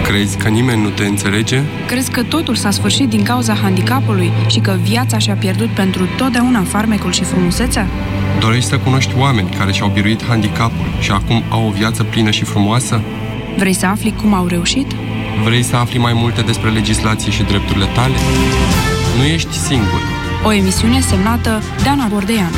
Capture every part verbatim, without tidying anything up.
Crezi că nimeni nu te înțelege? Crezi că totul s-a sfârșit din cauza handicapului și că viața și-a pierdut pentru totdeauna farmecul și frumusețea? Dorești să cunoști oameni care și-au biruit handicapul și acum au o viață plină și frumoasă? Vrei să afli cum au reușit? Vrei să afli mai multe despre legislație și drepturile tale? Nu ești singur. O emisiune semnată Dana Bordeanu.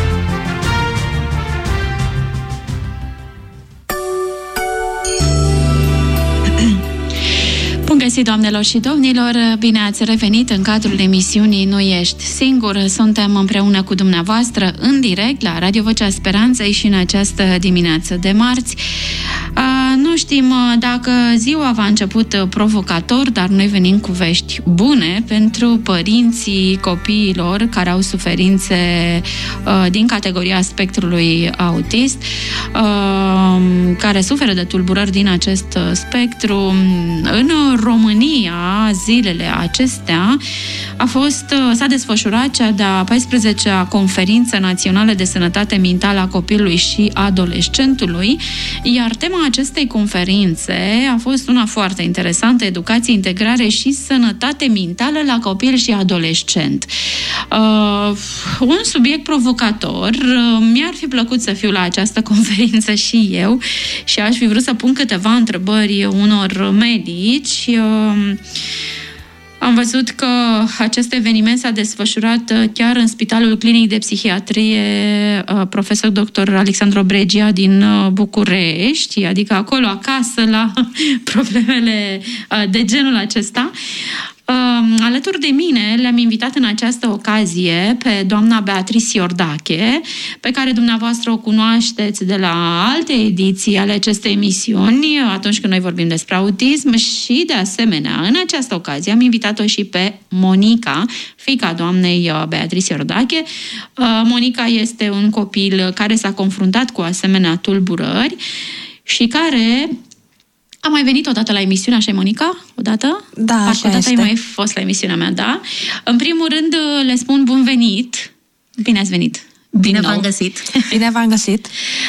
Bun găsit, doamnelor și domnilor! Bine ați revenit în cadrul emisiunii Nu ești singur. Suntem împreună cu dumneavoastră în direct la Radio Vocea Speranței și în această dimineață de marți. Nu știm dacă ziua va început provocator, dar noi venim cu vești bune pentru părinții copiilor care au suferințe din categoria spectrului autist, care suferă de tulburări din acest spectru. În România, zilele acestea, a fost, s-a desfășurat cea de-a paisprezecea Conferință Națională de Sănătate Mentală a Copilului și Adolescentului, iar tema acestei conferințe a fost una foarte interesantă: educație, integrare și sănătate mentală la copil și adolescent. Uh, un subiect provocator. Mi-ar fi plăcut să fiu la această conferință și eu și aș fi vrut să pun câteva întrebări unor medici. Uh, Am văzut că acest eveniment s-a desfășurat chiar în Spitalul Clinic de Psihiatrie profesor doctor Alexandru Bregia din București, adică acolo acasă la problemele de genul acesta. Alături de mine le-am invitat în această ocazie pe doamna Beatrice Iordache, pe care dumneavoastră o cunoașteți de la alte ediții ale acestei emisiuni, atunci când noi vorbim despre autism, și de asemenea, în această ocazie am invitat-o și pe Monica, fiica doamnei Beatrice Iordache. Monica este un copil care s-a confruntat cu asemenea tulburări și care a mai venit odată la emisiune, așa, Monica? Odată? Da, Parcă așa odată este. ai mai fost la emisiunea mea, da? În primul rând, le spun bun venit. Bine ați venit. Bine v-am găsit. Bine v-am găsit.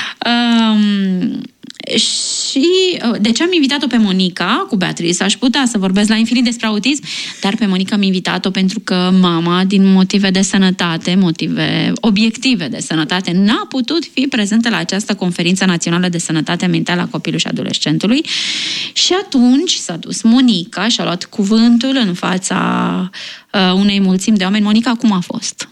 Um, și de ce am invitat-o pe Monica cu Beatrice? Aș putea să vorbesc la infinit despre autism, dar pe Monica am invitat-o pentru că mama, din motive de sănătate, motive obiective de sănătate, n-a putut fi prezentă la această conferință națională de sănătate mentală a copilului și adolescentului. Și atunci s-a dus Monica și a luat cuvântul în fața uh, unei mulțimi de oameni. Monica, cum a fost?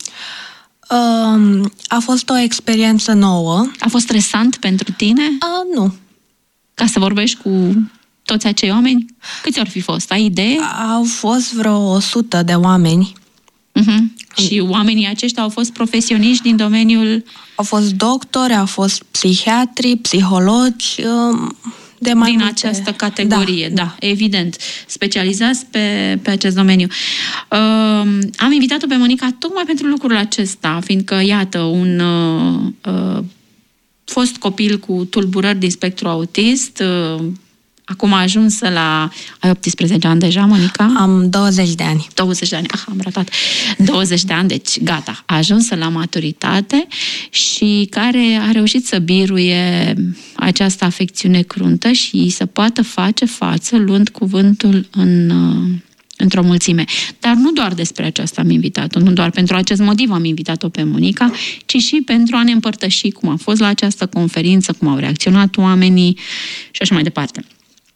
Um, a fost o experiență nouă. A fost stresant pentru tine? Uh, nu. Ca să vorbești cu toți acei oameni? Câți ori fi fost? Ai idee? Au fost vreo o sută de oameni. Uh-huh. Și oamenii aceștia au fost profesioniști din domeniul... Au fost doctori, au fost psihiatri, psihologi, um, de mai din multe... această categorie, da, da, evident, specializați pe, pe acest domeniu. Uh, am invitat-o pe Monica tocmai pentru lucrul acesta, fiindcă, iată, un uh, uh, fost copil cu tulburări din spectru autist, uh, acum a ajuns la... Ai optsprezece ani deja, Monica? Am douăzeci de ani. douăzeci de ani, ah, am ratat. douăzeci de ani, deci gata, a ajuns la maturitate și care a reușit să biruie această afecțiune cruntă și să poată face față luând cuvântul în, într-o mulțime. Dar nu doar despre aceasta am invitat-o, nu doar pentru acest motiv am invitat-o pe Monica, ci și pentru a ne împărtăși cum a fost la această conferință, cum au reacționat oamenii și așa mai departe.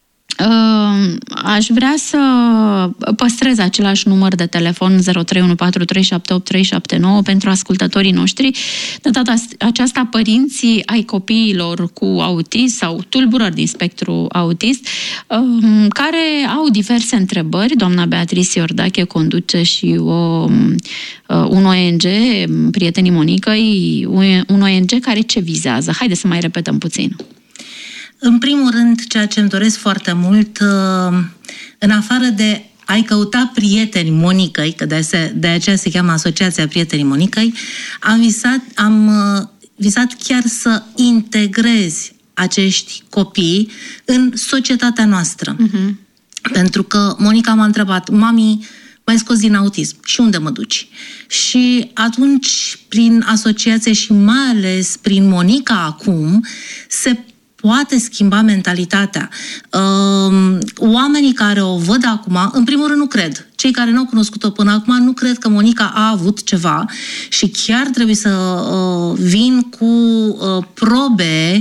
Aș vrea să păstrez același număr de telefon zero trei unu patru trei șapte opt trei șapte nouă pentru ascultătorii noștri. De data aceasta, părinții ai copiilor cu autism sau tulburări din spectru autist, care au diverse întrebări. Doamna Beatrice Iordache conduce și o, un O N G, prietenii Monicăi, un O N G care ce vizează? Haideți să mai repetăm puțin. În primul rând, ceea ce îmi doresc foarte mult, în afară de a-i căuta prieteni Monicăi, că de aceea se cheamă Asociația Prietenii Monicăi, am visat, am visat chiar să integrezi acești copii în societatea noastră. Uh-huh. Pentru că Monica m-a întrebat: mami, m-ai scos din autism și unde mă duci? Și atunci, prin asociație și mai ales prin Monica acum, se poate schimba mentalitatea. Oamenii care o văd acum, în primul rând nu cred. Cei care nu au cunoscut-o până acum nu cred că Monica a avut ceva și chiar trebuie să vin cu probe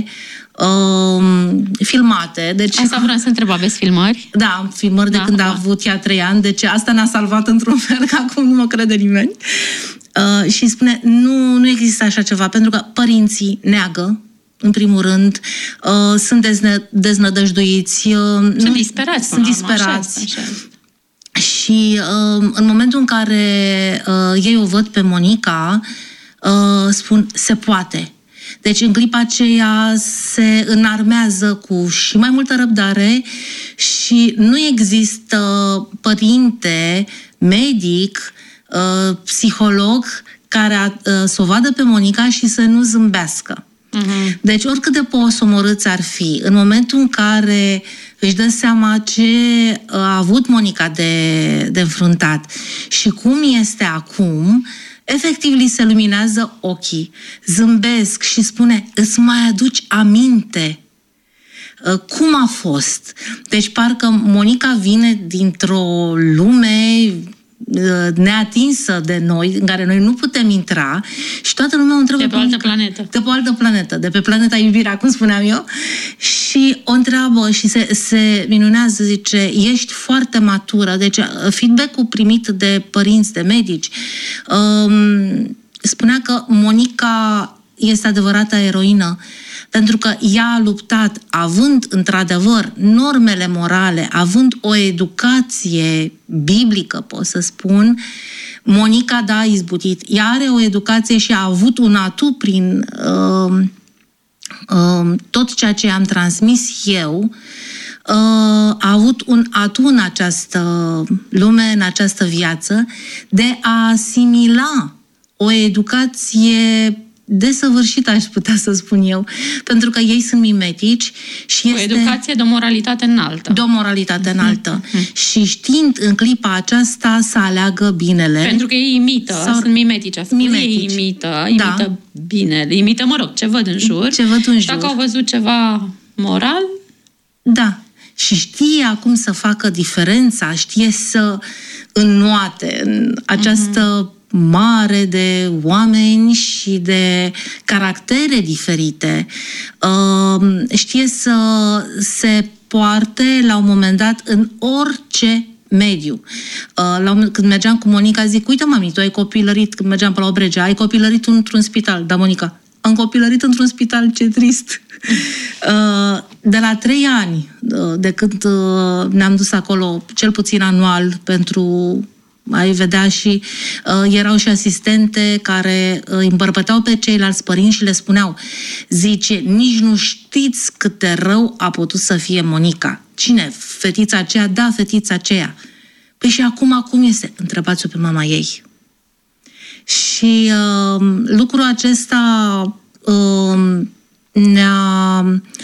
filmate. Deci, asta vreau să întreb, aveți filmări? Da, filmări de da, când da. a avut ea trei ani, deci asta ne-a salvat într-un fel, că acum nu mă crede nimeni. Uh, și spune, nu, nu există așa ceva, pentru că părinții neagă, în primul rând, uh, sunt dezne- deznădăjduiți. Uh, sunt nu, disperați. Sunt disperați. Așa, așa. Și uh, în momentul în care uh, ei o văd pe Monica, uh, spun, se poate. Deci în clipa aceea se înarmează cu și mai multă răbdare și nu există părinte, medic, psiholog care a, să o vadă pe Monica și să nu zâmbească. Uh-huh. Deci oricât de posomorâți ar fi, în momentul în care își dă seama ce a avut Monica de, de înfruntat și cum este acum, efectiv li se luminează ochii, zâmbesc și spune, îți mai aduci aminte cum a fost? Deci parcă Monica vine dintr-o lume neatinsă de noi, în care noi nu putem intra și toată lumea o întreabă... De pe o altă planetă. De pe o altă planetă, de pe planeta iubirea, cum spuneam eu, și o întreabă și se, se minunează, zice, ești foarte matură. Deci feedback-ul primit de părinți, de medici, um, spunea că Monica este adevărata eroină, pentru că ea a luptat, având, într-adevăr, normele morale, având o educație biblică, pot să spun, Monica, da, a izbutit. Ea are o educație și a avut un atu prin uh, uh, tot ceea ce am transmis eu, uh, a avut un atu în această lume, în această viață, de a asimila o educație desăvârșită, aș putea să spun eu, pentru că ei sunt mimetici și o este... educație de o moralitate înaltă. De o moralitate înaltă. Mm-hmm. Și știind în clipa aceasta să aleagă binele. Pentru că ei imită, sau... sunt mimetici. mimetici. Ei imită, imită da. binele, imită, mă rog, ce văd în jur. Ce văd în jur. Și dacă au văzut ceva moral... Da. Și știe acum să facă diferența, știe să înnoate în această... Mm-hmm. mare de oameni și de caractere diferite. Știe să se poarte la un moment dat în orice mediu. La un, când mergeam cu Monica, zic, uite mami, tu ai copilărit, când mergeam pe la Obregea, ai copilărit într-un spital. Da, Monica, am copilărit într-un spital, ce trist. De la trei ani, de când ne-am dus acolo, cel puțin anual, pentru... Ai vedea și uh, erau și asistente care uh, îi îmbărbăteau pe ceilalți părinți și le spuneau, zice, nici nu știți cât de rău a putut să fie Monica. Cine? Fetița aceea? Da, fetița aceea. Păi și acum, acum este? Întrebați-o pe mama ei. Și uh, lucrul acesta uh, ne-a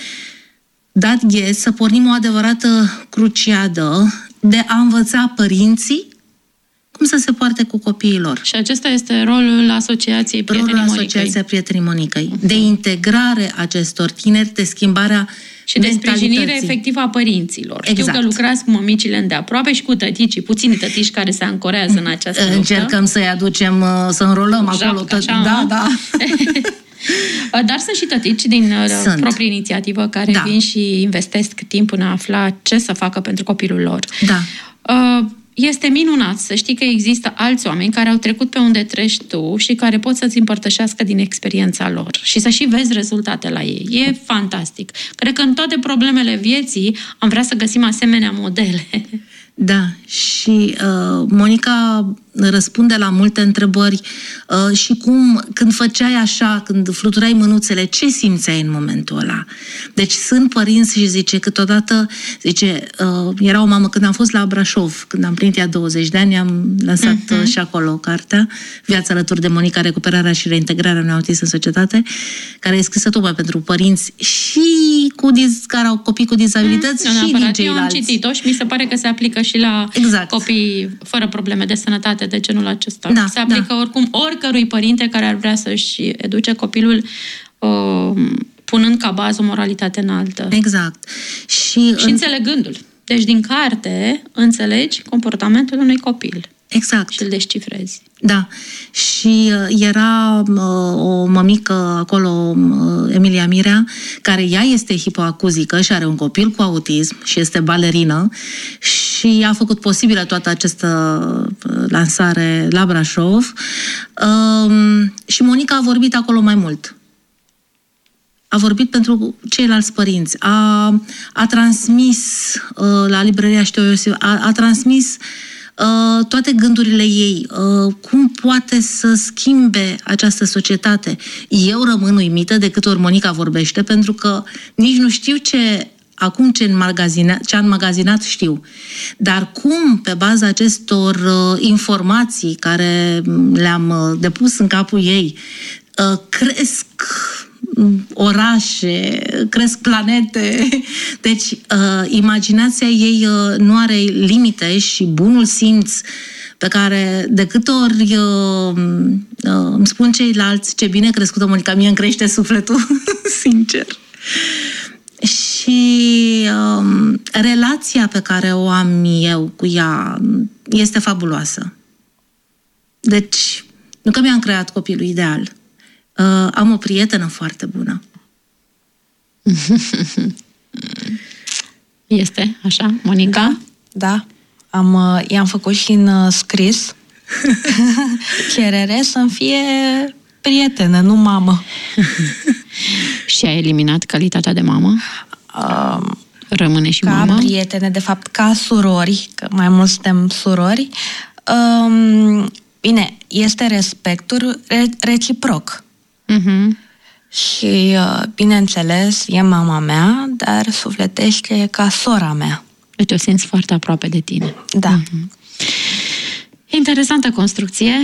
dat gheț să pornim o adevărată cruciadă de a învăța părinții cum să se poarte cu copiii lor. Și acesta este rolul Asociației Prietenii rolul Monicăi. Asociația Prietenii Monicăi. Uh-huh. De integrare acestor tineri, de schimbarea și de sprijinire efectivă a părinților. Exact. Știu că lucrați cu mămicile îndeaproape și cu tăticii, puțini tătici care se ancorează în această luptă. Încercăm să-i aducem, să înrolăm acolo. Japcă, așa, da, da. Dar sunt și tătici din sunt. proprie inițiativă care da. vin și investesc timp în a afla ce să facă pentru copilul lor. Da. Uh, Este minunat să știi că există alți oameni care au trecut pe unde treci tu și care pot să-ți împărtășească din experiența lor și să și vezi rezultate la ei. E fantastic. Cred că în toate problemele vieții am vrea să găsim asemenea modele. Da, și uh, Monica răspunde la multe întrebări uh, și cum, când făceai așa, când fluturai mânuțele, ce simțeai în momentul ăla? Deci sunt părinți și zice, câteodată, zice, uh, era o mamă când am fost la Brașov, când am plinit ea douăzeci de ani, am lansat uh-huh. și acolo cartea, Viața alături de Monica, recuperarea și reintegrarea unui autist în societate, care e scrisă tocmai pentru părinți și cu diz- care au copii cu dizabilități mm, și din ceilalți. Eu am citit-o și mi se pare că se aplică și la exact. copii fără probleme de sănătate de genul acesta. Da, se aplică da. oricum oricărui părinte care ar vrea să-și educe copilul uh, punând ca bază o moralitate înaltă. Exact. Și, și în... înțelegându-l. Deci din carte înțelegi comportamentul unui copil. Exact. Și îl descifrezi. Da. Și era uh, o mămică acolo, uh, Emilia Mirea, care ea este hipoacuzică și are un copil cu autism și este balerină și a făcut posibilă toată această uh, lansare la Brașov. Uh, și Monica a vorbit acolo mai mult. A vorbit pentru ceilalți părinți. A, a transmis uh, la librăria Știu Iosif, a, a transmis Uh, toate gândurile ei, uh, cum poate să schimbe această societate. Eu rămân uimită de câte ori Monica vorbește, pentru că nici nu știu ce, acum ce, înmagazina, ce a înmagazinat știu. Dar cum, pe baza acestor uh, informații care le-am uh, depus în capul ei, uh, cresc orașe, cresc planete. Deci, uh, imaginația ei uh, nu are limite și bunul simț pe care de câte ori uh, uh, îmi spun ceilalți ce bine crescută Monica, mie îmi crește sufletul, sincer. Și uh, relația pe care o am eu cu ea este fabuloasă. Deci, nu că mi-am creat copilul ideal, Uh, am o prietenă foarte bună. Este așa, Monica? Da, da. Am, uh, i-am făcut și în uh, scris cerere să-mi fie prietenă, nu mamă. Și a eliminat calitatea de mamă? Uh, Rămâne și ca mamă? Ca prietene, de fapt, ca surori, că mai mult suntem surori. Uh, bine, este respectul re- reciproc. Uh-huh. Și, bineînțeles, e mama mea, dar sufletește ca sora mea. Deci o simți foarte aproape de tine. Da. Uh-huh. Interesantă construcție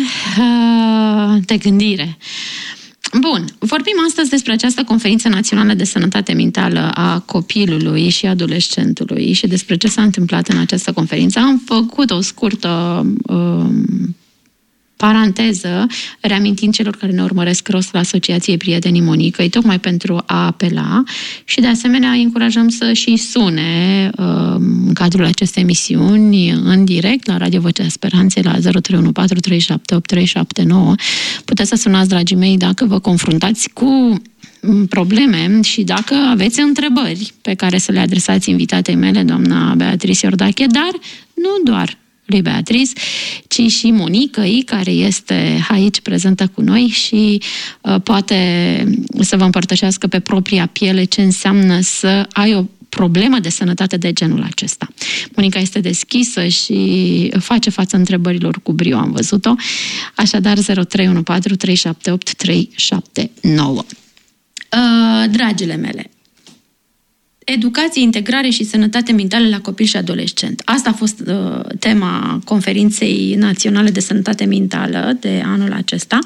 de gândire. Bun, vorbim astăzi despre această conferință națională de sănătate mentală a copilului și adolescentului și despre ce s-a întâmplat în această conferință. Am făcut o scurtă um, paranteză, reamintind celor care ne urmăresc rostul Asociației Prietenii Monicăi, tocmai pentru a apela și de asemenea încurajăm să și sune uh, în cadrul acestei emisiuni în direct la Radio Vocea Speranței la zero trei unu patru trei șapte opt trei șapte nouă. Puteți să sunați, dragii mei, dacă vă confruntați cu probleme și dacă aveți întrebări pe care să le adresați invitatei mele, doamna Beatrice Iordache, dar nu doar lui Beatrice, ci și Monicăi, care este aici prezentă cu noi și uh, poate să vă împărtășească pe propria piele ce înseamnă să ai o problemă de sănătate de genul acesta. Monica este deschisă și face față întrebărilor cu brio, am văzut-o. Așadar, zero trei unu patru trei șapte opt trei șapte nouă. Uh, dragile mele, educație, integrare și sănătate mentală la copil și adolescent. Asta a fost uh, tema Conferinței Naționale de Sănătate Mentală de anul acesta.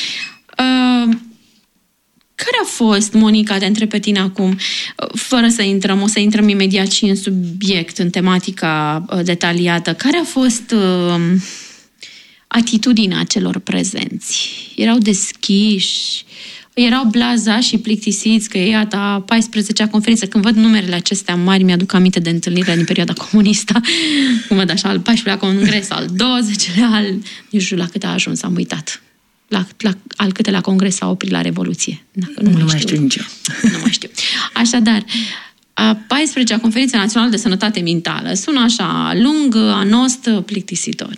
Uh, care a fost, Monica, te întreb pe tine acum, uh, fără să intrăm, o să intrăm imediat și în subiect, în tematica uh, detaliată, care a fost uh, atitudinea celor prezenți? Erau deschiși? Erau blazași și plictisiți că e iată a paisprezecea conferință. Când văd numerele acestea mari, mi-aduc aminte de întâlnirile din perioada comunistă. Când văd așa, al paisprezecelea congres, al douăzecelea, al... Nu știu la câte a ajuns, am uitat. La, la, al câtelea congres s-a oprit la Revoluție. Dacă nu, nu mai, mai știu, știu nicio. Nu mai știu. Așadar, a paisprezecea conferință națională de sănătate mentală sună așa lung, anost, plictisitor.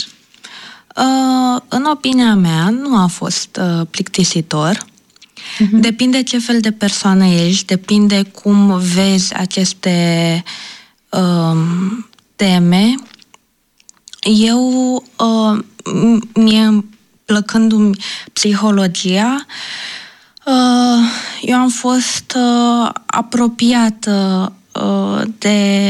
Uh, în opinia mea, nu a fost uh, plictisitor. Uh-huh. Depinde ce fel de persoană ești, depinde cum vezi aceste uh, teme. Eu, uh, mie plăcându-mi psihologia, uh, eu am fost uh, apropiată uh, de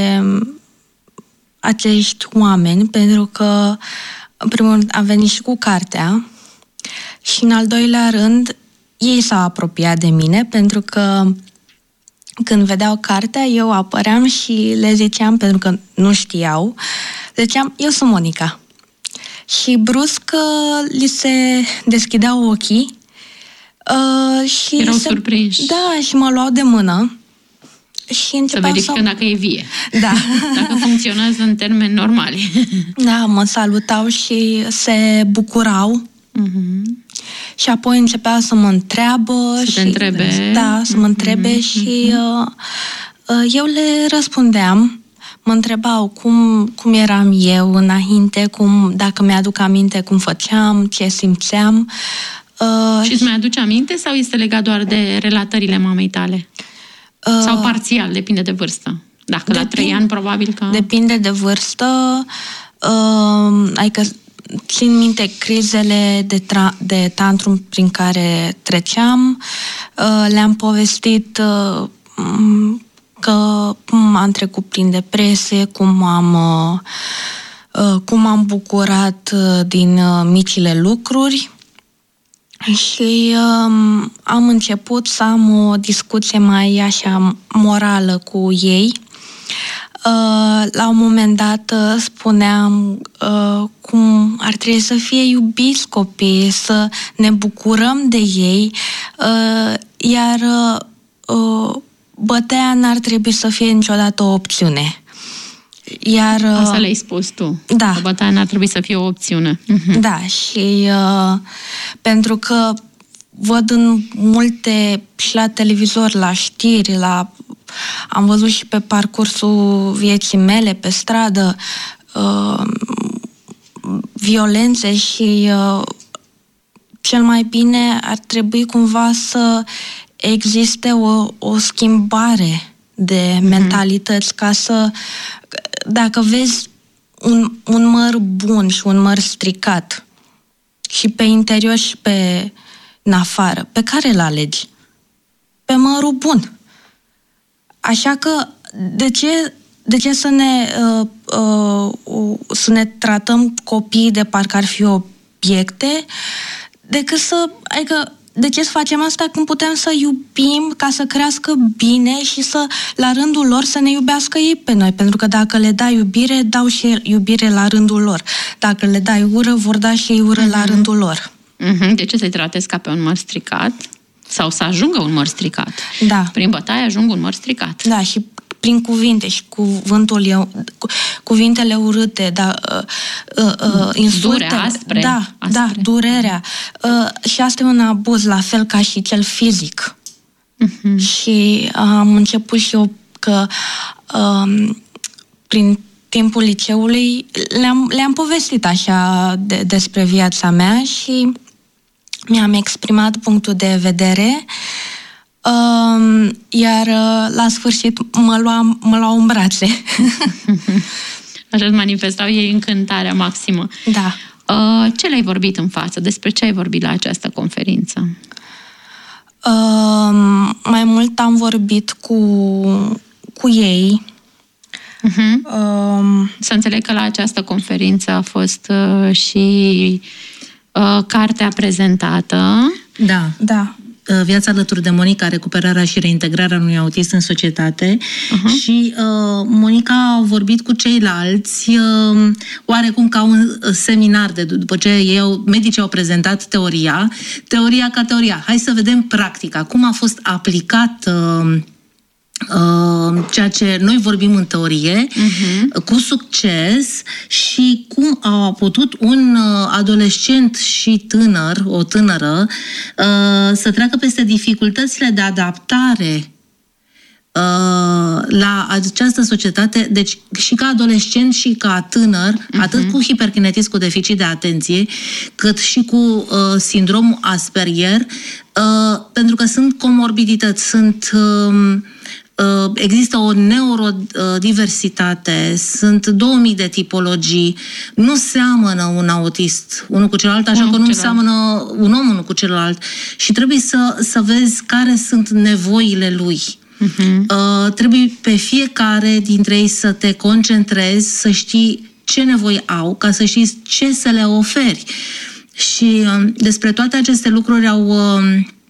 acești oameni, pentru că, în primul rând, am venit și cu cartea și, în al doilea rând, ei s-au apropiat de mine, pentru că când vedeau cartea, eu apăream și le ziceam, pentru că nu știau, ziceam, eu sunt Monica. Și brusc li se deschideau ochii Uh, și Erau se... surprinși. Da, și mă luau de mână. Și să verificăm să... dacă e vie. Da. Dacă funcționează în termeni normali. Da, mă salutau și se bucurau. Uh-huh. Și apoi începea să mă întreabă. Să și, te întrebe. Da, să mă întrebe uh-huh. și uh, uh, eu le răspundeam. Mă întrebau cum, cum eram eu înainte, cum, dacă mi-aduc aminte cum făceam, ce simțeam. Uh, și îți mai aduce aminte sau este legat doar de relatările mamei tale? Uh, sau parțial, depinde de vârstă? Dacă depinde, la trei ani, probabil că... Depinde de vârstă. Uh, adică țin minte crizele de, tra- de tantrum prin care treceam. Uh, le-am povestit uh, că cum am trecut prin depresie, cum am, uh, cum am bucurat uh, din uh, micile lucruri. Și um, am început să am o discuție mai așa morală cu ei. Uh, la un moment dat uh, spuneam uh, cum ar trebui să fie iubiți copiii, să ne bucurăm de ei, uh, iar uh, bătaia n-ar trebui să fie niciodată o opțiune. Iar, asta le-ai spus tu. Da. Bătaia n-ar trebui să fie o opțiune. Da, și uh, pentru că văd în multe, și la televizor, la știri, la, am văzut și pe parcursul vieții mele, pe stradă, uh, violențe și uh, cel mai bine ar trebui cumva să existe o, o schimbare de mentalități, ca să, dacă vezi un, un măr bun și un măr stricat și pe interior și pe în afară, pe care îl alegi? Pe mărul bun. Așa că de ce, de ce să ne uh, uh, să ne tratăm copiii de parcă ar fi obiecte, decât să, adică de ce să facem asta când putem să iubim ca să crească bine și să, la rândul lor, să ne iubească ei pe noi? Pentru că dacă le dai iubire, dau și iubire la rândul lor. Dacă le dai ură, vor da și ei ură mm-hmm. la rândul lor. Mm-hmm. De ce să-i tratezi ca pe un măr stricat? Sau să ajungă un măr stricat? Da. Prin bătaie ajung un măr stricat. Da, și prin cuvinte și cuvântul eu, cu, cuvintele urâte, da, uh, uh, insulte, Dure, aspre, da, aspre. da, durerea. Uh, și asta e un abuz, la fel ca și cel fizic. Uh-huh. Și am început și eu că uh, prin timpul liceului le-am, le-am povestit așa de, despre viața mea și mi-am exprimat punctul de vedere. Uh, iar uh, la sfârșit mă luam, mă luau în brațe. Așa îți manifestau ei încântarea maximă. Da. Uh, ce le-ai vorbit în față? Despre ce ai vorbit la această conferință? Uh, mai mult am vorbit cu, cu ei. Uh-huh. Uh, Să înțeleg că la această conferință a fost uh, și uh, cartea prezentată. Da. Da. Viața alături de Monica, recuperarea și reintegrarea unui autist în societate. Uh-huh. Și uh, Monica a vorbit cu ceilalți uh, oarecum ca un seminar, de după ce ei au, medicii au prezentat teoria, teoria ca teoria. Hai să vedem practica, cum a fost aplicat uh, Uh, ceea ce noi vorbim în teorie, uh-huh. cu succes, și cum a putut un uh, adolescent și tânăr, o tânără, uh, să treacă peste dificultățile de adaptare uh, la această societate, deci și ca adolescent și ca tânăr, uh-huh. atât cu hiperkinetism, cu deficit de atenție, cât și cu uh, sindromul Asperger, uh, pentru că sunt comorbidități, sunt uh, există o neurodiversitate, sunt două mii de tipologii, nu seamănă un autist unul cu celălalt, așa că nu seamănă un om unul cu celălalt, și trebuie să, să vezi care sunt nevoile lui. Uh-huh. Uh, trebuie pe fiecare dintre ei să te concentrezi, să știi ce nevoi au, ca să știi ce să le oferi. Și uh, despre toate aceste lucruri au... Uh,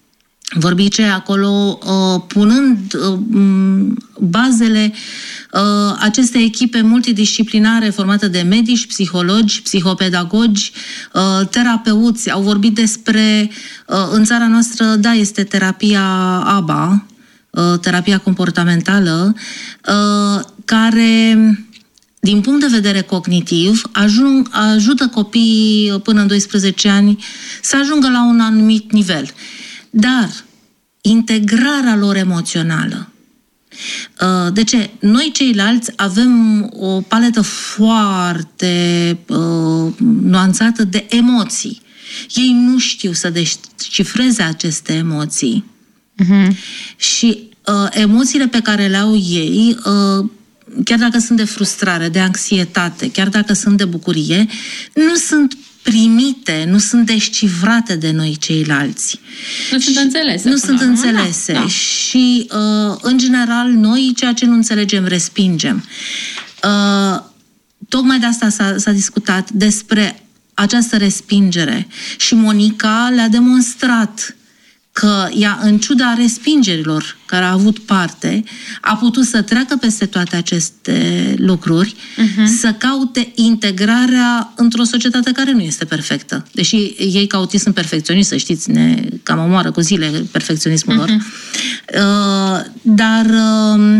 vorbice acolo, uh, punând uh, bazele uh, acestei echipe multidisciplinare formate de medici, psihologi, psihopedagogi, uh, terapeuți. Au vorbit despre, uh, în țara noastră, da, este terapia A B A, uh, terapia comportamentală, uh, care, din punct de vedere cognitiv, ajung, ajută copiii până în doisprezece ani să ajungă la un anumit nivel. Dar integrarea lor emoțională. De ce? Noi ceilalți avem o paletă foarte uh, nuanțată de emoții. Ei nu știu să descifreze aceste emoții. Uh-huh. Și uh, emoțiile pe care le au ei, uh, chiar dacă sunt de frustrare, de anxietate, chiar dacă sunt de bucurie, nu sunt primite, nu sunt descifrate de noi ceilalți. Nu sunt înțelese. Nu sunt înțelese. Da, da. Și, uh, în general, noi ceea ce nu înțelegem, respingem. Uh, tocmai de asta s-a, s-a discutat, despre această respingere. Și Monica le-a demonstrat că ea, în ciuda respingerilor care a avut parte, a putut să treacă peste toate aceste lucruri, uh-huh. să caute integrarea într-o societate care nu este perfectă. Deși ei, ca autiști, sunt perfecționiști, să știți, ne cam omoară cu zile perfecționismul uh-huh. lor. Uh, dar uh,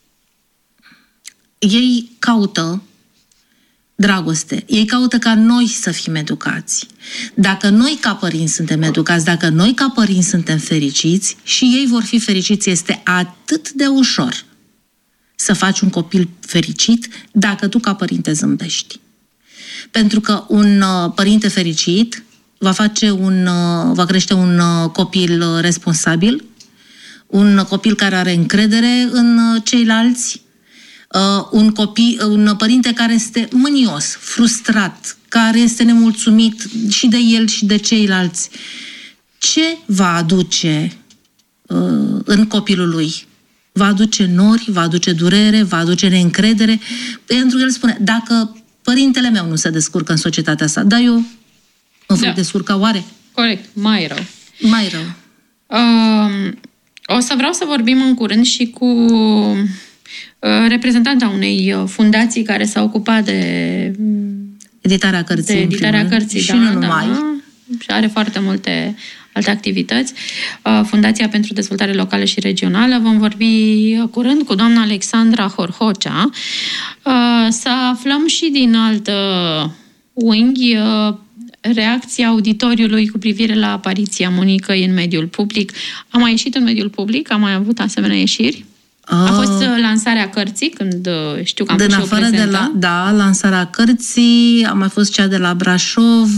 ei caută dragoste. Ei caută ca noi să fim educați. Dacă noi ca părinți suntem educați, dacă noi ca părinți suntem fericiți, și ei vor fi fericiți. Este atât de ușor să faci un copil fericit dacă tu ca părinte zâmbești. Pentru că un uh, părinte fericit va face un, uh, va crește un uh, copil responsabil, un copil care are încredere în uh, ceilalți, Uh, un copil, un părinte care este mânios, frustrat, care este nemulțumit și de el și de ceilalți. Ce va aduce uh, în copilul lui? Va aduce nori, va aduce durere, va aduce neîncredere, pentru că el spune, dacă părintele meu nu se descurcă în societatea asta, dar eu mă voi da. descurca oare? Corect, mai rău. Mai rău. Uh, o să vreau să vorbim în curând și cu reprezentanta unei fundații care s-a ocupat de editarea cărții. De editarea cărții, și da, nu numai. Da, și are foarte multe alte activități. Fundația pentru Dezvoltare Locală și Regională. Vom vorbi curând cu doamna Alexandra Horhocea. Să aflăm și din altă unghi reacția auditoriului cu privire la apariția Monicăi în mediul public. A mai ieșit în mediul public? A mai avut asemenea ieșiri? A fost lansarea cărții, când știu că am fost și o prezentă. De la, da, lansarea cărții, a mai fost cea de la Brașov.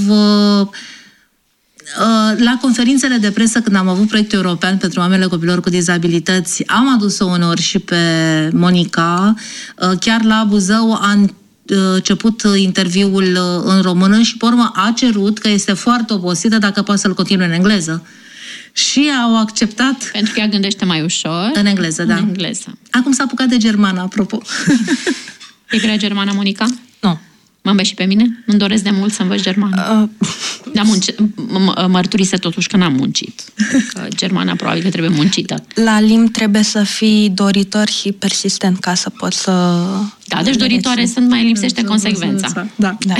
La conferințele de presă, când am avut proiectul european pentru mamele copilor cu dizabilități, am adus-o uneori și pe Monica. Chiar la Buzău a început interviul în română și, pe urmă, a cerut, că este foarte obosită, dacă poate să-l continue în engleză. Și au acceptat... Pentru că ea gândește mai ușor. În engleză, da. În engleză. Acum s-a apucat de germană, apropo. E grea germana, Monica? Nu. Mă înveți și pe mine? Îmi doresc de mult să învăț germană. Uh. Dar munce... mărturise totuși că n-am muncit. Că germana probabil că trebuie muncită. La limbi trebuie să fii doritor și persistent ca să poți să... Da, deci doritoare sunt, mai lipsește consecvența. Da. Da.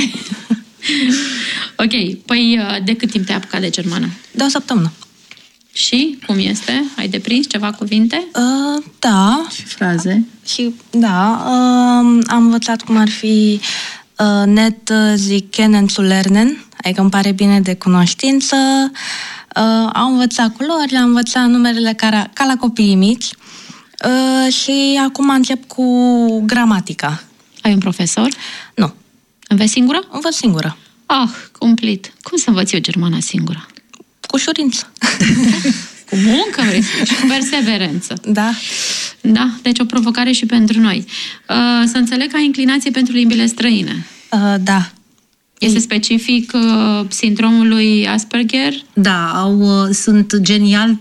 Ok, păi de cât timp te-ai apucat de germană? De o săptămână. Și cum este? Ai deprins ceva cuvinte? Uh, da. Și fraze? Și, da. Uh, am învățat cum ar fi uh, net sich kennen zu lernen, adică îmi pare bine de cunoștință. Uh, am învățat culori, am învățat numerele ca, ca la copiii mici uh, și acum încep cu gramatica. Ai un profesor? Nu. Înveți singură? Învăț singură. Ah, cumplit. Cum să învăț eu germana singură? Cu ușurință. Cu muncă, vrei să spui, și cu perseverență. Da. Da, deci o provocare și pentru noi. Uh, să înțeleg că ai inclinație pentru limbile străine. Uh, da. Este specific uh, sindromului Asperger? Da, au, uh, sunt genial pe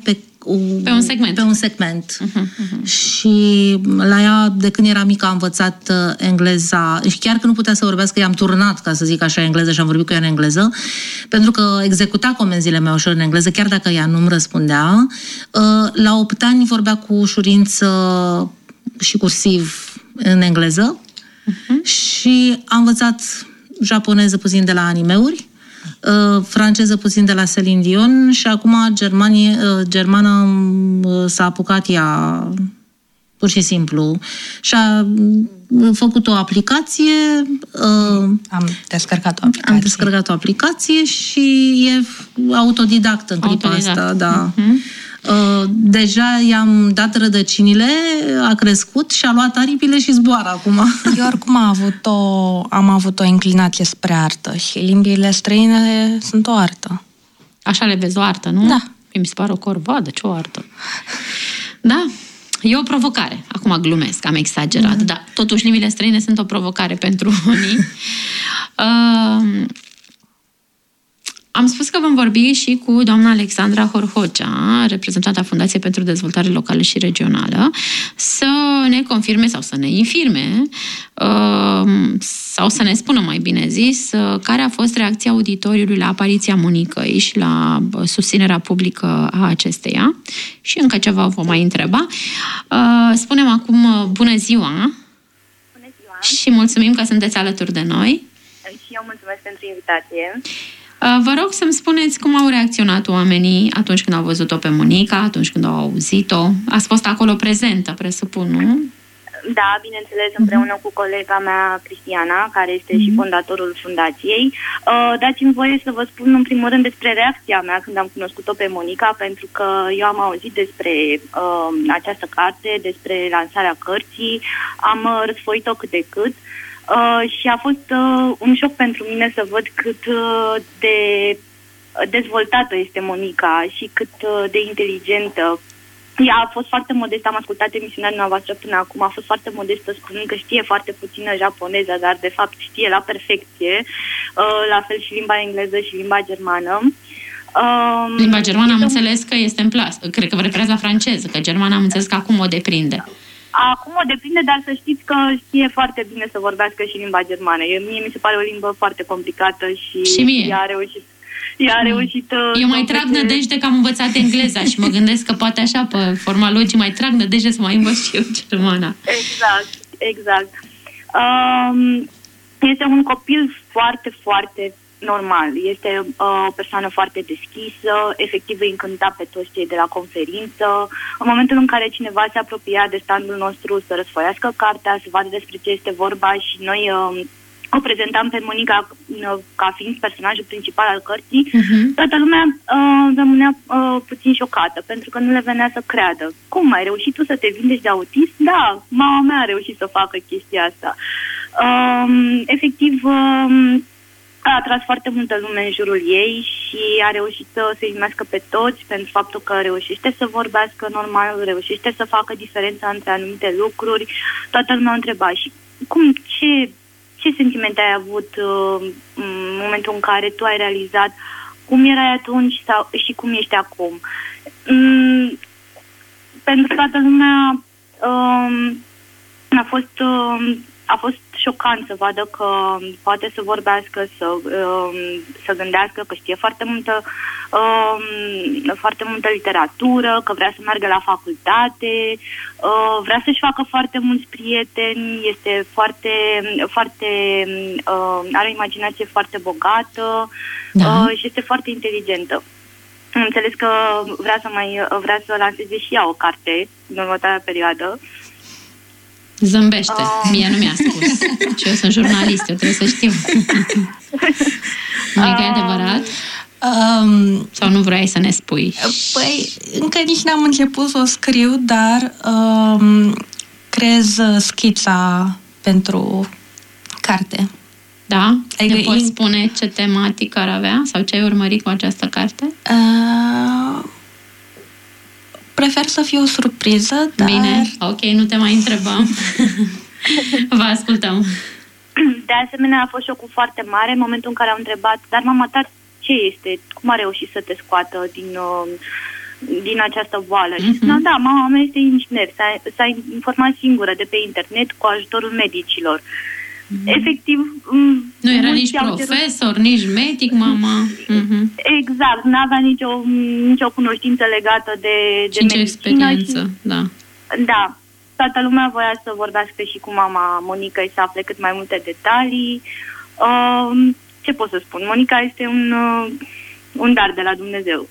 Pe un segment. Pe un segment. Uh-huh, uh-huh. Și la ea, de când era mică, am învățat engleza. Și chiar că nu putea să vorbească, i-am turnat, ca să zic așa, engleză și am vorbit cu ea în engleză, pentru că executa comenzile mele ușor în engleză, chiar dacă ea nu-mi răspundea. La opt ani vorbea cu ușurință și cursiv în engleză. Uh-huh. Și am învățat japoneză puțin de la animeuri, franceză puțin de la Celine Dion și acum germanie, germană s-a apucat ea pur și simplu și a făcut o aplicație. Am descărcat o aplicație. Am descărcat o aplicație și e autodidact în clipa Autodidact. asta, da. Uh-huh. Deja i-am dat rădăcinile, a crescut și a luat aripile și zboară acum. Eu oricum am avut o, am avut o inclinație spre artă și limbile străine sunt o artă. Așa le vezi, o artă, nu? Da. Mi se pare o corvoadă, ce o artă. Da, e o provocare. Acum glumesc, am exagerat, da. Dar totuși limbile străine sunt o provocare pentru unii. uh, Am spus că vom vorbi și cu doamna Alexandra Horhocea, reprezentanta Fundației pentru Dezvoltare Locală și Regională, să ne confirme sau să ne infirme sau să ne spună, mai bine zis, care a fost reacția auditoriului la apariția Monicăi și la susținerea publică a acesteia. Și încă ceva vom mai întreba. Spunem acum bună ziua! Bună ziua! Și mulțumim că sunteți alături de noi. Și eu mulțumesc pentru invitație. Vă rog să-mi spuneți cum au reacționat oamenii atunci când au văzut-o pe Monica, atunci când au auzit-o. Ați fost acolo prezentă, presupun, nu? Da, bineînțeles, împreună cu colega mea, Cristiana, care este mm-hmm. și fondatorul fundației. Uh, dați-mi voie să vă spun în primul rând despre reacția mea când am cunoscut-o pe Monica, pentru că eu am auzit despre uh, această carte, despre lansarea cărții, am uh, răsfoit-o cât de cât. Uh, și a fost uh, un șoc pentru mine să văd cât uh, de dezvoltată este Monica și cât uh, de inteligentă. Ea a fost foarte modestă, am ascultat emisiunea dumneavoastră până acum, a fost foarte modestă spunând că știe foarte puțină japoneză, dar de fapt știe la perfecție, uh, la fel și limba engleză și limba germană. Uh, limba germană am înțeles că este în plas, cred că vă referați la franceză, că germana am înțeles că acum o deprinde. Acum o deprinde, dar să știți că știe foarte bine să vorbească și limba germană. Eu, mie mi se pare o limbă foarte complicată și, și mie. ea a reușit. Ea a reușit Eu mai trag pe... nădejde că am învățat engleza și mă gândesc că poate așa, pe forma logii, mai trag nădejde să mai învăț și eu germana. Exact, exact. Um, este un copil foarte, foarte normal. Este uh, o persoană foarte deschisă, efectiv îi încânta pe toți cei de la conferință. În momentul în care cineva se apropia de standul nostru să răsfoiască cartea, să vadă despre ce este vorba și noi uh, o prezentam pe Monica uh, ca fiind personajul principal al cărții, uh-huh. toată lumea uh, rămânea uh, puțin șocată, pentru că nu le venea să creadă. Cum, ai reușit tu să te vindești de autism? Da, mama mea a reușit să facă chestia asta. Uh, efectiv... Uh, A atras foarte multă lume în jurul ei și a reușit să se iubească pe toți pentru faptul că reușește să vorbească normal, reușește să facă diferența între anumite lucruri. Toată lumea o întreba și cum, ce, ce sentimente ai avut uh, în momentul în care tu ai realizat cum erai atunci sau, și cum ești acum. Um, pentru toată lumea um, a fost... Um, A fost șocant să vadă că poate să vorbească, să, să gândească, că știe foarte multă, foarte multă literatură, că vrea să meargă la facultate, vrea să-și facă foarte mulți prieteni, este foarte, foarte, are o imaginație foarte bogată, da. Și este foarte inteligentă. Am înțeles că vrea să, mai, vrea să lanseze și ea o carte în următoarea perioadă. Zâmbește. Oh. Mie nu mi-a spus. Și eu sunt jurnalist, eu trebuie să știu. Nu e că e adevărat? Um, Sau nu vrei să ne spui? Păi, încă nici n-am început să o scriu, dar um, creez schița pentru carte. Da? Adică ne poți in... spune ce tematică ar avea? Sau ce ai urmărit cu această carte? Uh... Prefer să fie o surpriză, dar... Bine, ok, nu te mai întrebăm. Vă ascultăm. De asemenea, a fost șocul foarte mare în momentul în care au întrebat, dar mama ta ce este? Cum a reușit să te scoată din, uh, din această boală. Uh-huh. Și spunea, da, mama mea este inginer, s-a, s-a informat singură de pe internet cu ajutorul medicilor. Uh-huh. Efectiv... Nu era nici profesor, cerut... nici medic, mama. Uh-huh. Exact, n-avea nicio, nicio cunoștință legată de, de și medicină. experiență, și, da. Da. Toată lumea voia să vorbească și cu mama Monicăi, să afle cât mai multe detalii. Uh, ce pot să spun? Monica este un, uh, un dar de la Dumnezeu.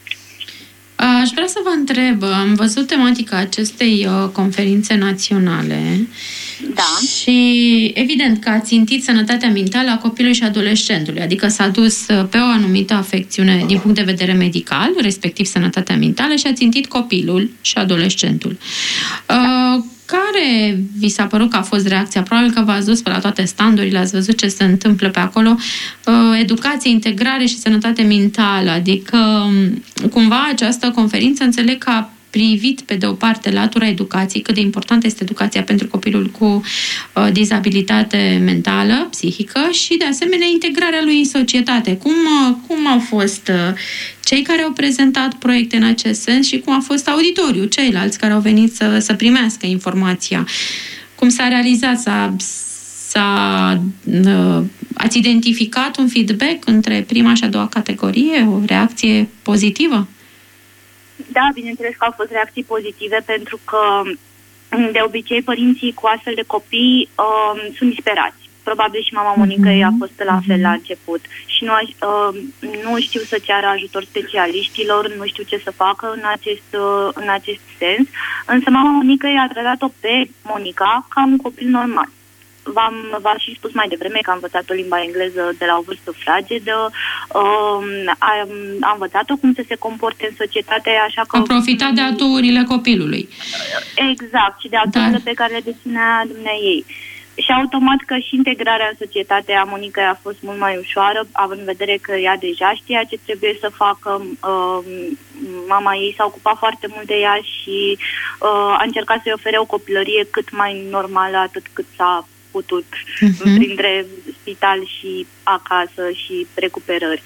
Aș vrea să vă întreb, am văzut tematica acestei uh, conferințe naționale. Da. Și evident că a țintit sănătatea mentală a copilului și adolescentului, adică s-a dus pe o anumită afecțiune din punct de vedere medical, respectiv sănătatea mentală, și a țintit copilul și adolescentul. Uh, care vi s-a părut că a fost reacția? Probabil că v-ați dus pe la toate standurile, ați văzut ce se întâmplă pe acolo. Uh, educație, integrare și sănătate mentală, adică cumva această conferință înțeleg că a privit pe de o parte latura educației, cât de importantă este educația pentru copilul cu uh, dizabilitate mentală, psihică și de asemenea integrarea lui în societate. Cum, uh, cum au fost uh, cei care au prezentat proiecte în acest sens și cum a fost auditoriul, ceilalți care au venit să, să primească informația? Cum s-a realizat? S-a, s-a, uh, ați identificat un feedback între prima și a doua categorie? O reacție pozitivă? Da, bineînțeles că au fost reacții pozitive, pentru că de obicei părinții cu astfel de copii uh, sunt disperați. Probabil și mama Monicăi a fost la fel la început și nu, uh, nu știu să ceară ajutor specialiștilor, nu știu ce să facă în acest, uh, în acest sens, însă mama Monicăi a tratat-o pe Monica ca un copil normal. V-am, v-am și spus mai devreme că am învățat o limba engleză de la o vârstă fragedă, uh, am, am învățat-o cum să se comporte în societate, așa că... Am profitat de aturile copilului. Exact, și de aturile Dar... pe care le deținea dumneaei. Și automat că și integrarea în societate a Monicăi a fost mult mai ușoară, având în vedere că ea deja știa ce trebuie să facă. Uh, mama ei s-a ocupat foarte mult de ea și uh, a încercat să-i ofere o copilărie cât mai normală, atât cât s-a putut, uh-huh. printre spital și acasă și recuperări.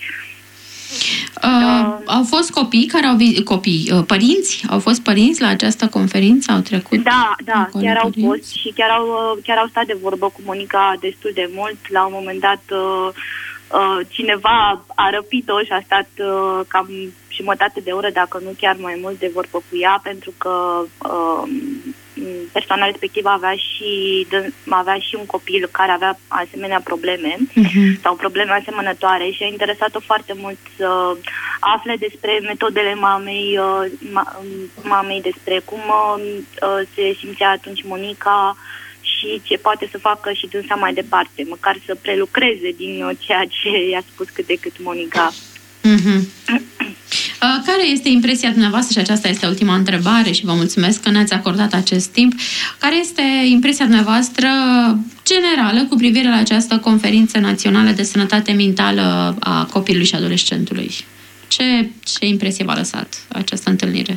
Uh, uh, au fost copii care au copii, uh, părinți? Au fost părinți la această conferință? Au trecut? Da, da, chiar au părinți? fost și chiar au, chiar au stat de vorbă cu Monica destul de mult. La un moment dat uh, uh, cineva a răpit-o și a stat uh, cam jumătate de oră, dacă nu chiar mai mult, de vorbă cu ea, pentru că uh, persoana respectivă avea și, avea și un copil care avea asemenea probleme uh-huh. sau probleme asemănătoare și a interesat-o foarte mult să afle despre metodele mamei, mamei despre cum se simțea atunci Monica și ce poate să facă și dânsa mai departe, măcar să prelucreze din ceea ce i-a spus cât de cât Monica. Uh-huh. Care este impresia dumneavoastră, și aceasta este ultima întrebare și vă mulțumesc că ne-ați acordat acest timp, care este impresia dumneavoastră generală cu privire la această conferință națională de sănătate mentală a copilului și adolescentului? Ce, ce impresie v-a lăsat această întâlnire?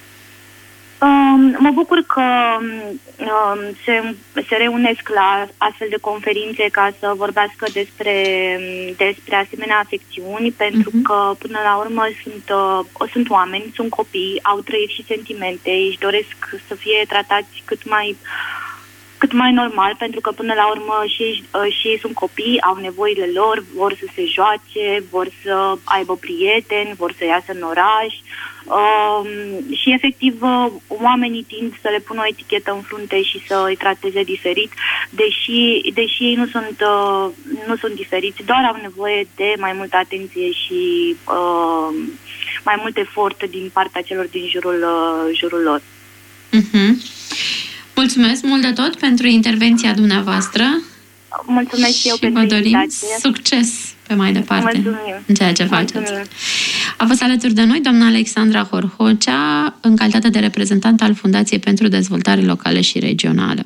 Um, mă bucur că um, se, se reunesc la astfel de conferințe ca să vorbească despre, despre asemenea afecțiuni, pentru uh-huh. că până la urmă sunt, uh, sunt oameni, sunt copii, au trăiri și sentimente, își doresc să fie tratați cât mai cât mai normal, pentru că până la urmă și ei, și ei sunt copii, au nevoile lor, vor să se joace, vor să aibă prieteni, vor să iasă în oraș. Uh, și efectiv oamenii tind să le pună o etichetă în frunte și să îi trateze diferit, deși, deși ei nu sunt, uh, nu sunt diferiți, doar au nevoie de mai multă atenție și uh, mai mult efort din partea celor din jurul, uh, jurul lor. Uh-huh. Mulțumesc mult de tot pentru intervenția dumneavoastră. Mulțumesc și eu și pentru vă dorim invitație. Succes pe mai departe. Mulțumim. În ceea ce faceți. Mulțumim. A fost alături de noi doamna Alexandra Horhocea, în calitate de reprezentant al Fundației pentru Dezvoltare Locală și Regională.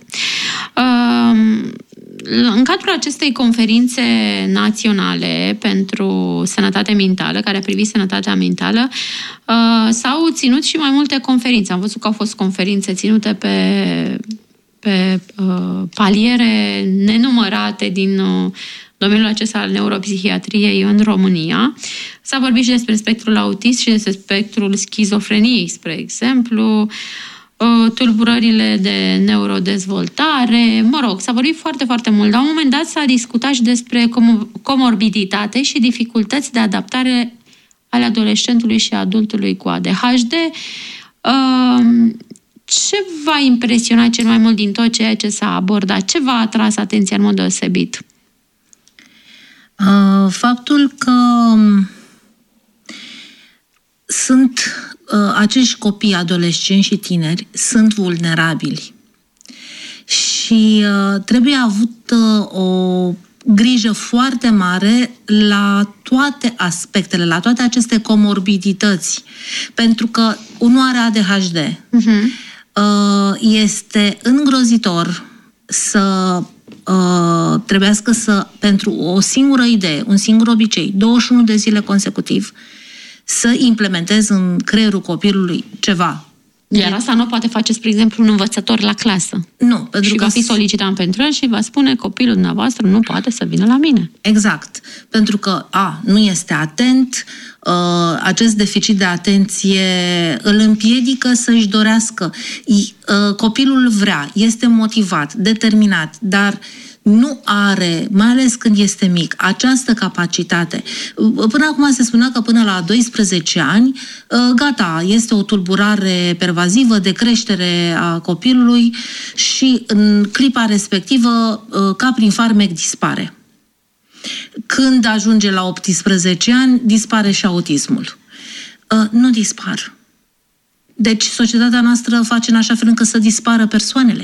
În cadrul acestei conferințe naționale pentru sănătate mentală, care a privit sănătatea mentală, s-au ținut și mai multe conferințe. Am văzut că au fost conferințe ținute pe, pe paliere nenumărate din domeniul acesta al neuropsihiatriei în România. S-a vorbit și despre spectrul autist și despre spectrul schizofreniei, spre exemplu, tulburările de neurodezvoltare, mă rog, s-a vorbit foarte, foarte mult. La un moment dat s-a discutat și despre comorbiditate și dificultăți de adaptare ale adolescentului și adultului cu A D H D. Ce v-a impresionat cel mai mult din tot ceea ce s-a abordat? Ce v-a atras atenția în mod deosebit? Faptul că sunt acești copii, adolescenți și tineri sunt vulnerabili și trebuie avut o grijă foarte mare la toate aspectele, la toate aceste comorbidități, pentru că unul are A D H D. Uh-huh. Este îngrozitor să trebuiască să, pentru o singură idee, un singur obicei, douăzeci și unu de zile consecutiv, să implementezi în creierul copilului ceva. Iar asta nu poate face, spre exemplu, un învățător la clasă. Nu, pentru și că va fi solicitant pentru el și va spune copilul dumneavoastră nu poate să vină la mine. Exact. Pentru că, a, nu este atent, uh, acest deficit de atenție îl împiedică să-și dorească. Uh, copilul vrea, este motivat, determinat, dar nu are, mai ales când este mic, această capacitate. Până acum se spunea că până la doisprezece ani, gata, este o tulburare pervazivă de creștere a copilului și în clipa respectivă, ca prin farmec, dispare. Când ajunge la optsprezece ani, dispare și autismul. Nu dispar. Deci societatea noastră face în așa fel încât să dispară persoanele.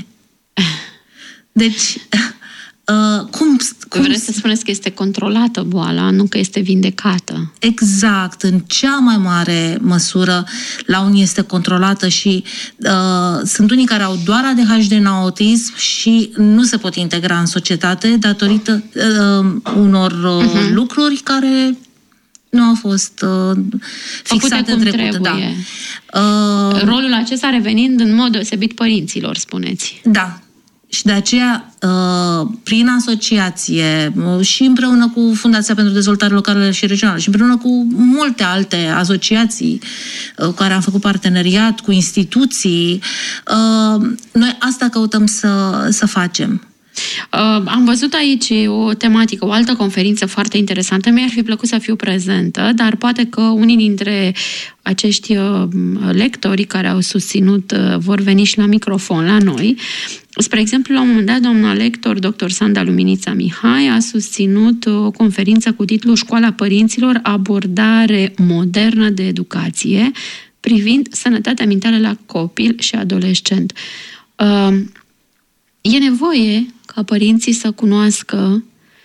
Deci... Uh, cum, cum... Vreți să spuneți că este controlată boala, nu că este vindecată. Exact, în cea mai mare măsură la unii este controlată și uh, sunt unii care au doar A D H D, n-au autism și nu se pot integra în societate datorită uh, unor uh, uh-huh. lucruri care nu au fost uh, fixate în trecut. Da. Uh, Rolul acesta revenind în mod deosebit părinților, spuneți. Da. Și de aceea, prin asociație și împreună cu Fundația pentru Dezvoltare Locală și Regională și împreună cu multe alte asociații cu care am făcut parteneriat, cu instituții, noi asta căutăm să, să facem. Uh, am văzut aici o tematică, o altă conferință foarte interesantă. Mi-ar fi plăcut să fiu prezentă, dar poate că unii dintre acești uh, lectori care au susținut uh, vor veni și la microfon la noi. Spre exemplu, la un moment dat, doamna lector, doctor Sanda Luminița Mihai, a susținut o conferință cu titlul Școala Părinților, abordare modernă de educație privind sănătatea mentală la copil și adolescent. Uh, e nevoie ca părinții să cunoască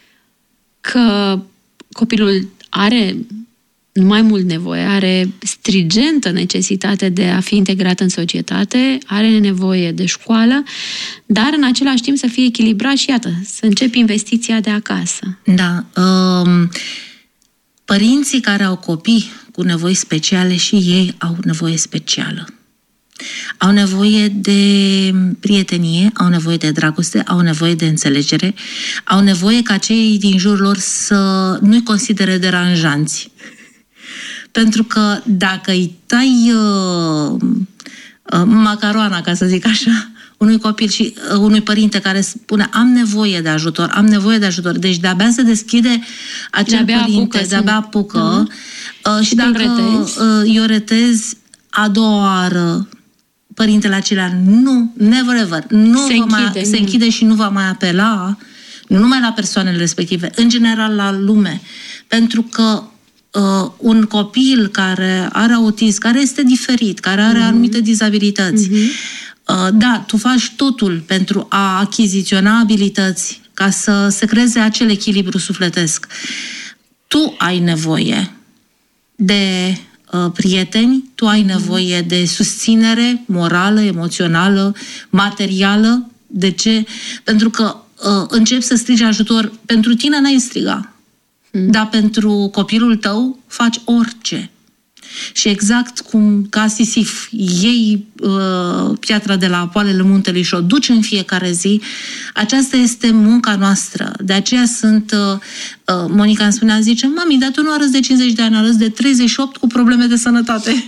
că copilul are mai mult nevoie, are strigentă necesitate de a fi integrat în societate, are nevoie de școală, dar în același timp să fie echilibrat și, iată, să începi investiția de acasă. Da. Um, părinții care au copii cu nevoi speciale și ei au nevoie specială. Au nevoie de prietenie, au nevoie de dragoste, au nevoie de înțelegere, au nevoie ca cei din jurul lor să nu-i considere deranjanți. Pentru că dacă îi tai uh, uh, macaroana, ca să zic așa, unui copil și uh, unui părinte care spune am nevoie de ajutor, am nevoie de ajutor, deci de-abia se deschide acel de-abia părinte, apucă, de-abia apucă uh-huh. uh, și dacă retezi. Uh, eu retez a doua oară, părintele acela nu, never ever, nu se, va închide, mai, se închide și nu va mai apela, nu numai la persoanele respective, în general la lume. Pentru că uh, un copil care are autism, care este diferit, care are mm-hmm. anumite dizabilități, mm-hmm. uh, da, tu faci totul pentru a achiziționa abilități ca să se creeze acel echilibru sufletesc. Tu ai nevoie de prieteni, tu ai nevoie de susținere morală, emoțională, materială. De ce? Pentru că uh, începi să strigi ajutor. Pentru tine n-ai striga. Mm. Dar pentru copilul tău faci orice. Și exact cum ca Sisif iei uh, piatra de la poalele muntelui și o duci în fiecare zi, aceasta este munca noastră. De aceea sunt, uh, uh, Monica îmi spunea, zice, mami, dar tu nu arăți de cincizeci de ani, arăți de treizeci și opt cu probleme de sănătate.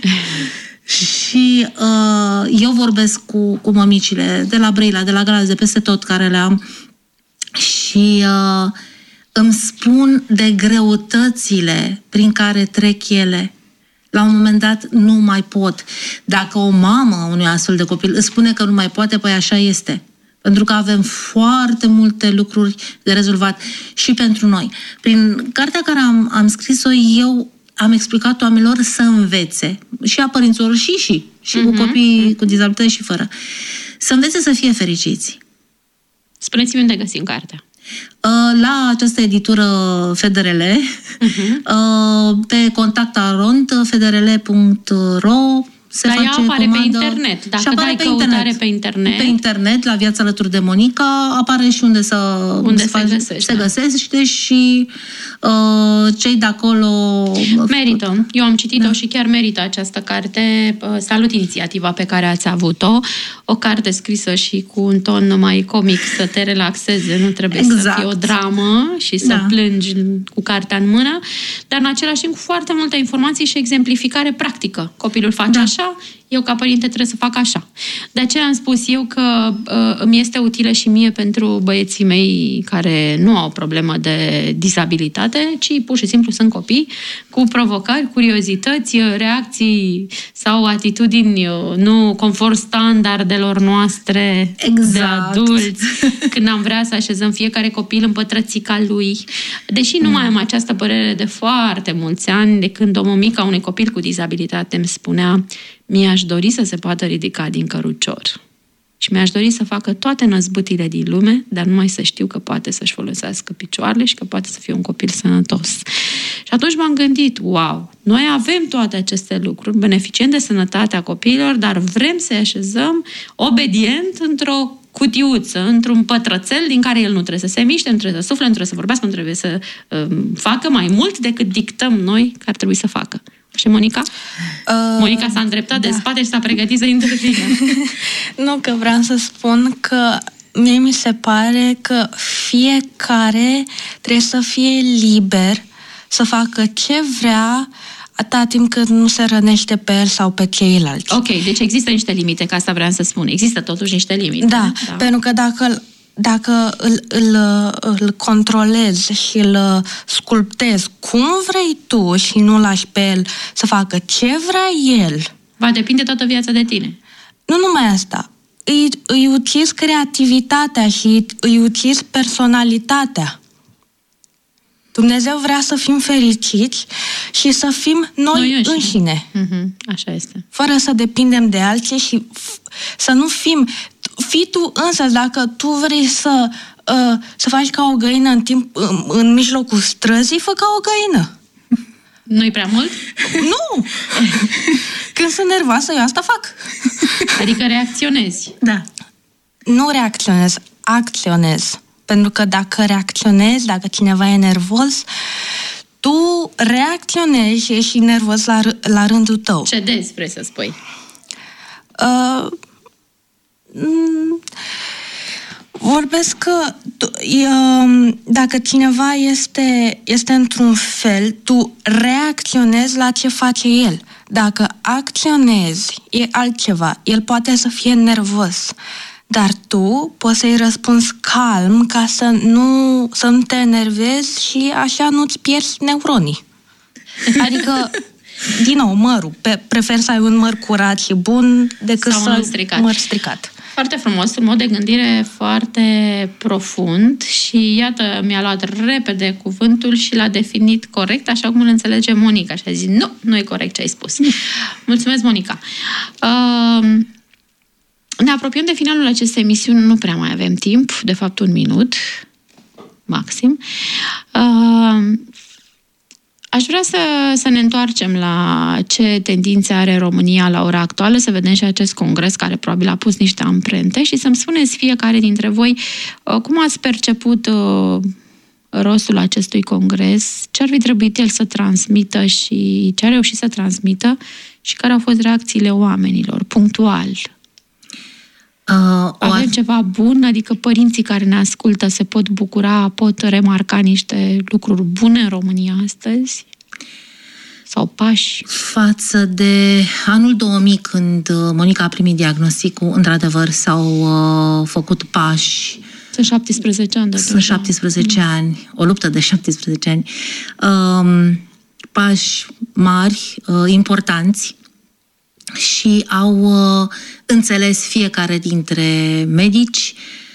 Și uh, eu vorbesc cu, cu mămicile de la Brăila, de la Galați, de peste tot care le am și uh, îmi spun de greutățile prin care trec ele. La un moment dat nu mai pot. Dacă o mamă unui astfel de copil îți spune că nu mai poate, păi așa este. Pentru că avem foarte multe lucruri de rezolvat și pentru noi. Prin cartea care am, am scris-o, eu am explicat oamenilor să învețe, și a părinților și și, și uh-huh. cu copii cu dizabilități și fără, să învețe să fie fericiți. Spuneți-mi unde găsim cartea. La această editură F D R L, uh-huh. pe contactaront, f d r l punct r o, se Dar face ea apare comandă, pe internet. Dacă și apare dai pe căutare internet. pe internet. Pe internet, la Viața alături de Monica, apare și unde, să, unde se, se, face, găsește. se găsește și uh, cei de acolo... Merită. Eu am citit-o da. și chiar merită această carte. Salut inițiativa pe care ați avut-o. O carte scrisă și cu un ton mai comic, să te relaxeze. Nu trebuie exact. să fie o dramă și să da. plângi cu cartea în mână, dar în același timp cu foarte multe informații și exemplificare practică. Copilul face da. așa, eu ca părinte trebuie să fac așa. De aceea am spus eu că uh, îmi este utilă și mie pentru băieții mei care nu au o problemă de dizabilitate, ci pur și simplu sunt copii cu provocări, curiozități, reacții sau atitudini nu conform standardelor noastre exact. de adulți, când am vrea să așezăm fiecare copil în pătrățica lui. Deși nu mm. mai am această părere de foarte mulți ani, de când o mămică a unui copil cu dizabilitate îmi spunea: mi-aș dori să se poată ridica din cărucior și mi-aș dori să facă toate năzbâtile din lume, dar numai să știu că poate să-și folosească picioarele și că poate să fie un copil sănătos. Și atunci m-am gândit, wow, noi avem toate aceste lucruri, beneficiem de sănătatea copiilor, dar vrem să-i așezăm obedient într-o cutiuță, într-un pătrățel din care el nu trebuie să se miște, nu trebuie să sufle, nu trebuie să vorbească, nu trebuie să um, facă mai mult decât dictăm noi că ar trebui să facă. Și Monica? Uh, Monica s-a îndreptat da. de spate și s-a pregătit să intervină. Nu, că vreau să spun că mie mi se pare că fiecare trebuie să fie liber să facă ce vrea atâta timp cât nu se rănește pe el sau pe ceilalți. Ok, deci există niște limite, că asta vreau să spun. Există totuși niște limite. Da, da. Pentru că dacă dacă îl, îl, îl controlezi și îl sculptezi cum vrei tu și nu lași pe el să facă ce vrea el... Va depinde toată viața de tine. Nu numai asta. Îi, îi ucizi creativitatea și îi ucizi personalitatea. Dumnezeu vrea să fim fericiți și să fim noi, noi înșine. înșine. Mm-hmm. Așa este. Fără să depindem de alții și să nu fim... Fii tu însă, dacă tu vrei să, uh, să faci ca o găină în, timp, în, în mijlocul străzii, fă ca o găină. Nu-i prea mult? Nu! Când sunt nervoasă, eu asta fac. Adică reacționezi. Da. Nu reacționez, acționez. Pentru că dacă reacționezi, dacă cineva e nervos, tu reacționezi și ești nervos la, la rândul tău. Cedezi, vrei să spui? Uh, Vorbesc că dacă cineva este, este într-un fel, tu reacționezi la ce face el. Dacă acționezi, e altceva. El poate să fie nervos, dar tu poți să-i răspunzi calm ca să nu, să nu te enervezi și așa nu-ți pierzi neuronii. Adică, din nou, mărul. Prefer să ai un măr curat și bun decât sau să ai stricat. măr stricat. Foarte frumos, un mod de gândire foarte profund și iată, mi-a luat repede cuvântul și l-a definit corect, așa cum îl înțelege Monica. Și a zis, nu, nu e corect ce ai spus. Mulțumesc, Monica. Uh, ne apropiem de finalul acestei emisiuni, nu prea mai avem timp, de fapt un minut, maxim. Uh, Aș vrea să, să ne întoarcem la ce tendințe are România la ora actuală, să vedem și acest congres care probabil a pus niște amprente și să-mi spuneți fiecare dintre voi cum ați perceput rostul acestui congres, ce ar fi trebuit el să transmită și ce a reușit să transmită și care au fost reacțiile oamenilor, punctual. Uh, Avem ceva bun, adică părinții care ne ascultă se pot bucura, pot remarca niște lucruri bune în România astăzi? Sau pași? Față de anul două mii, când Monica a primit diagnosticul, într-adevăr s-au uh, făcut pași. Sunt șaptesprezece ani. Sunt șaptesprezece mm. ani, o luptă de șaptesprezece ani. Um, pași mari, uh, importanți, și au uh, înțeles fiecare dintre medici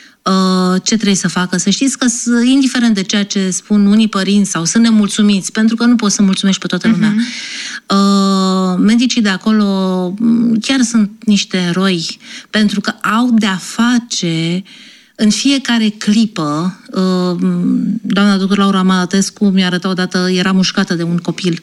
uh, ce trebuie să facă. Să știți că, indiferent de ceea ce spun unii părinți sau sunt nemulțumiți, pentru că nu poți să mulțumești pe toată lumea, uh-huh. uh, medicii de acolo chiar sunt niște eroi, pentru că au de-a face în fiecare clipă. Uh, doamna doctor Laura Malatescu mi-a arătat odată, era mușcată de un copil.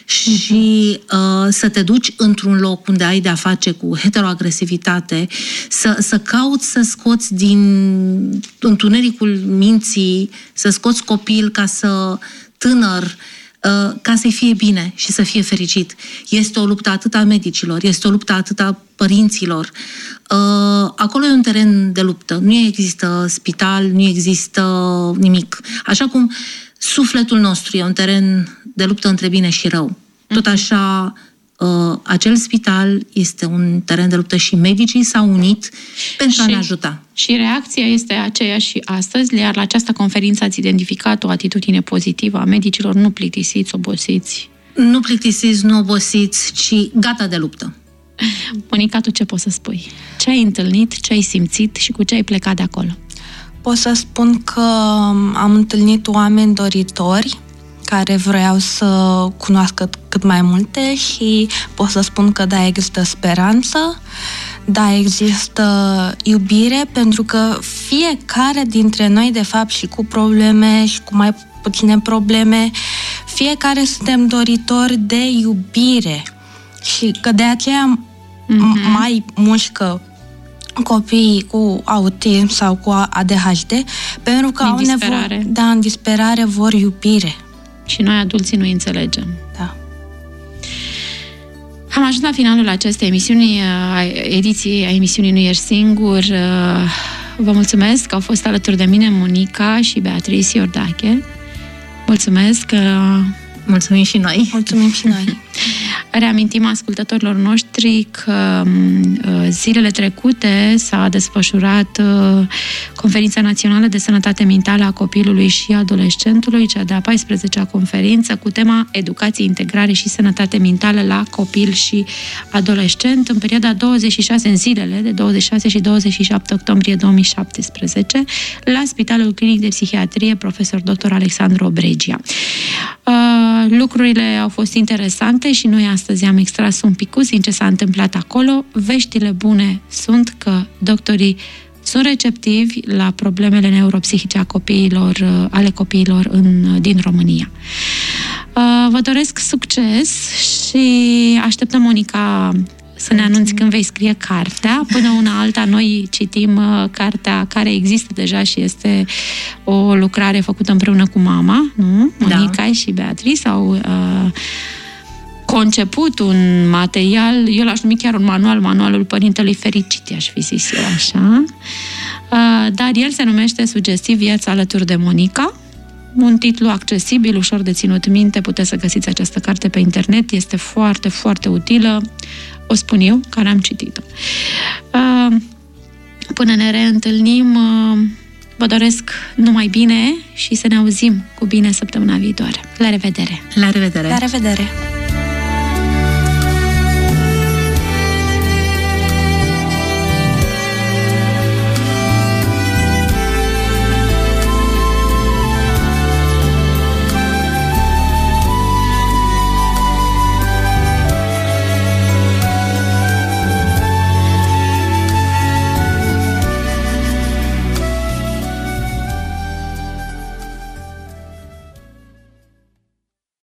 Și uh, să te duci într-un loc unde ai de-a face cu heteroagresivitate, să, să cauți să scoți din întunericul minții, să scoți copil ca să tânăr, uh, ca să-i fie bine și să fie fericit. Este o luptă atât a medicilor, este o luptă atât a părinților. Uh, acolo e un teren de luptă. Nu există spital, nu există nimic. Așa cum sufletul nostru e un teren de luptă între bine și rău. Tot așa, uh, acel spital este un teren de luptă și medicii s-au unit pentru și, a ne ajuta. Și reacția este aceeași și astăzi, iar la această conferință ați identificat o atitudine pozitivă a medicilor, nu plictisiți, obosiți. Nu plictisiți, nu obosiți, ci gata de luptă. Monica, tu ce poți să spui? Ce ai întâlnit, ce ai simțit și cu ce ai plecat de acolo? Pot să spun că am întâlnit oameni doritori care vreau să cunoască cât mai multe și pot să spun că da, există speranță, da, există iubire, pentru că fiecare dintre noi, de fapt, și cu probleme și cu mai puține probleme, fiecare suntem doritori de iubire și că de aceea mm-hmm. mai mușcă copiii cu autism sau cu A D H D, pentru că în au nevoie, da, în disperare vor iubire. Și noi, adulții, nu înțelegem. Da. Am ajuns la finalul acestei emisiuni, a ediției a emisiunii Nu Ești Singur. Vă mulțumesc că au fost alături de mine Monica și Beatrice Iordache. Mulțumesc că... Mulțumim și noi. Mulțumim și noi. Reamintim ascultătorilor noștri că zilele trecute s-a desfășurat Conferința Națională de Sănătate Mentală a Copilului și Adolescentului, cea de-a paisprezecea conferință cu tema Educație, Integrare și Sănătate Mentală la Copil și Adolescent în perioada douăzeci și șase, în zilele de douăzeci și șase și douăzeci și șapte octombrie două mii șaptesprezece la Spitalul Clinic de Psihiatrie profesor doctor Alexandru Obregia. Lucrurile au fost interesante și noi astăzi am extras un picuț din ce s-a întâmplat acolo. Veștile bune sunt că doctorii sunt receptivi la problemele neuropsihice a copiilor, ale copiilor în, din România. Vă doresc succes și așteptăm, Monica, să ne anunți când vei scrie cartea. Până una alta, noi citim uh, cartea care există deja și este o lucrare făcută împreună cu mama, nu? Monica da. și Beatrice au uh, conceput un material, eu l-aș numi chiar un manual, manualul Părintelui Fericit, i-aș fi zis eu așa. Uh, dar el se numește sugestiv Viața alături de Monica. Un titlu accesibil, ușor de ținut minte, puteți să găsiți această carte pe internet, este foarte, foarte utilă. O spun eu, care am citit-o. Până ne reîntâlnim, vă doresc numai bine și să ne auzim cu bine săptămâna viitoare. La revedere! La revedere! La revedere!